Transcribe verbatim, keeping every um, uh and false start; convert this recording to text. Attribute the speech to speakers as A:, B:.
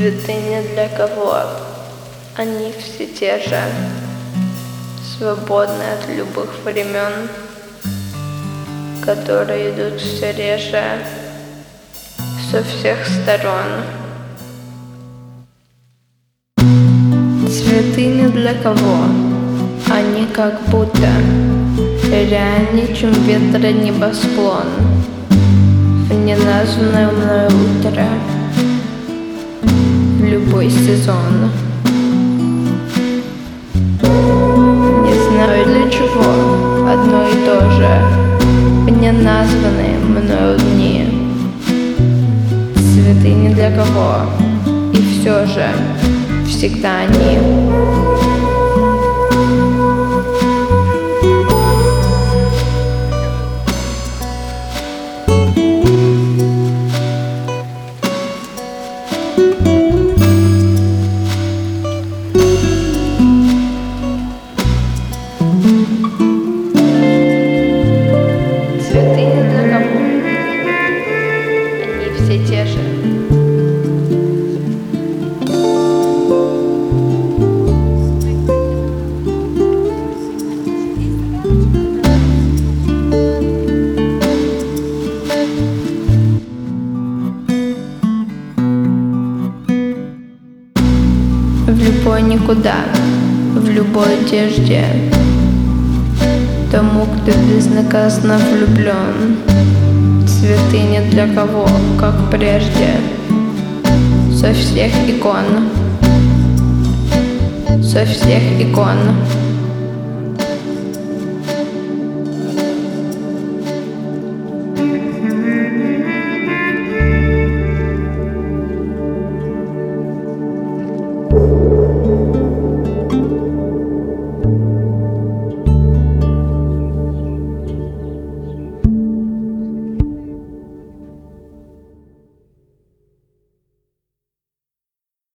A: Цветы не для кого, они все те же, свободны от любых времен, которые идут все реже со всех сторон. Цветы не для кого, они как будто реальнее, чем ветра небосклон в неназванное мною утро, в любой сезон. Не знаю для чего, одно и то же, в неназванные мною дни. Цветы не для кого, и все же всегда они. Цветы не для кого, они все те же. В любой никуда, в любой одежде, тому, кто безнаказанно влюблен. Цветы не для кого, как прежде, со всех икон, со всех икон.